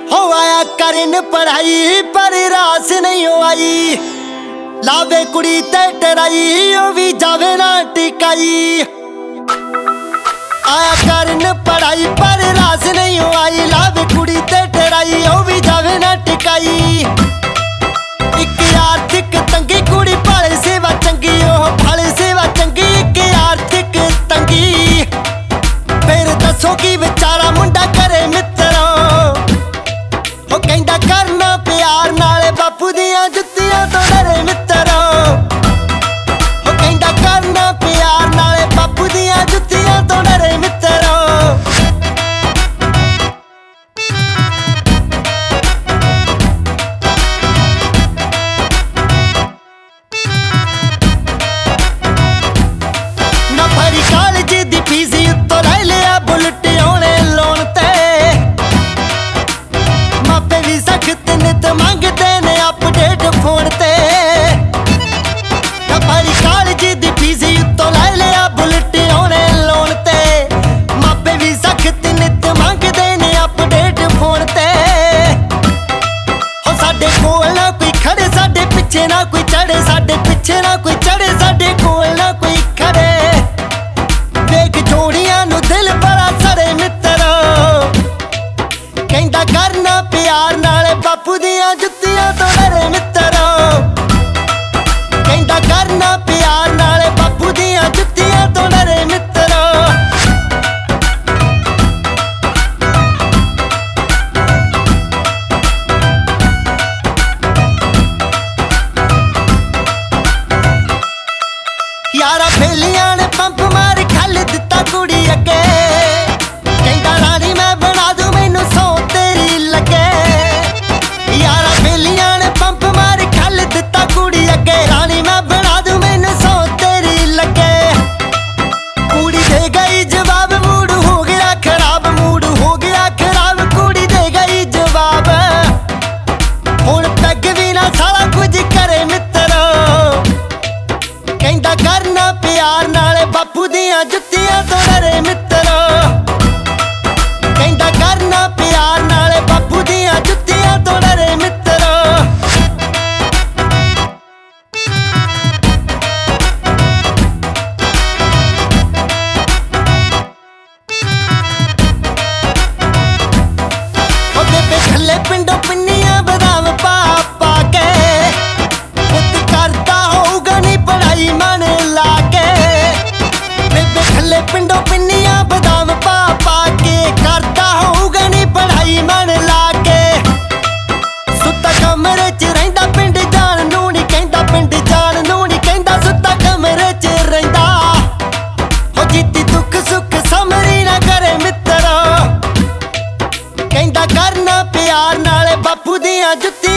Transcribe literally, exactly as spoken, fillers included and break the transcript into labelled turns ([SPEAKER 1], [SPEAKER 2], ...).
[SPEAKER 1] हो आया करन पढ़ाई पर रास नहीं हो आई, लावे कुड़ी ते टराई ओ भी जावे ना टिकाई। आया करन पढ़ाई पर रास नहीं हो आई, लावे कुड़ी ते टराई ओ भी जावे ना टिकाई। एक आर्थिक तंगी कुड़ी भाले सेवा चंगी, ओह भाले सेवा चंगी एक आर्थिक तंगी। फिर दसो की विचारा मुंडा करे मित्रों, ओ कहंदा करना प्यार नाले बापू दियां जुत्तियां तो डरे मित्रों। ओ कहंदा करना प्यार नाले बापू दियां जुत्तियां तो डरे मित्रों। ना भरी कॉलेज दी फीस उत्तों लै लिया बुलेट आने लोन ते, मापे भी सख्त नित मंगदे ने अपडेट फोन ते। ना भरी कॉलेज दी फीस उत्तों लै लिया बुलेट आने लोन ते, मापे भी सख्त नित मंगदे ने अपडेट फोन ते। हो साडे कोल ना कोई खड़े, साडे पिछे ना कोई चढ़े, साडे पिछे ना कोई चढ़े, साडे कोल ना कोई खड़े। देख जोड़ियां नू दिल बड़ा सड़े मित्रों, कहंदा करना प्यार नाले बापू दियां जुत्तियां तो डरे मित्रों। कहंदा करना प्यार नाले बापू दियां जुत्तियां तो डरे मित्रों। यारा बेलियां ने पंप मार खल दिता कुड़ी अगे, कहंदा रानी मैं बना दूं मैनू सौ तेरी लगे। यारा बेलियां ने पंप मार खल दिता कुड़ी अगे, रानी मैं बना दूं मैनू सौ तेरी लगे। कुड़ी दे गई जवाब, मूड हो गया खराब, मूड हो गया खराब, कुड़ी दे गई जवाब। हुण पैग भी ना सारा कुछ करे मित्रों, कहंदा करना प्यार नाले बापू दियां जुत्तियां तो डरे मित्रों। कहंदा करना प्यार नाले बापू दियां जुत्तियां तो डरे मित्रों। ओ बेबे खल्ले पिंडों पिन्नियां बदाम पा पा के, पुत्त करदा होऊगा नी पढ़ाई मन ला के। बेबे खल्ले पिंडों पिन्नियां बदाम पा पा के, करदा होऊगा नी पढ़ाई मन ला के। सुत्ता कमरे च रहिंदा पिंड जान नूं नी कहंदा, पिंड जान नूं नी कहंदा, सुत्ता कमरे च रहिंदा। हो जीती दुख सुख समरी ना करे मित्रों, कहंदा करना प्यार नाले बापू दियां जुत्तियां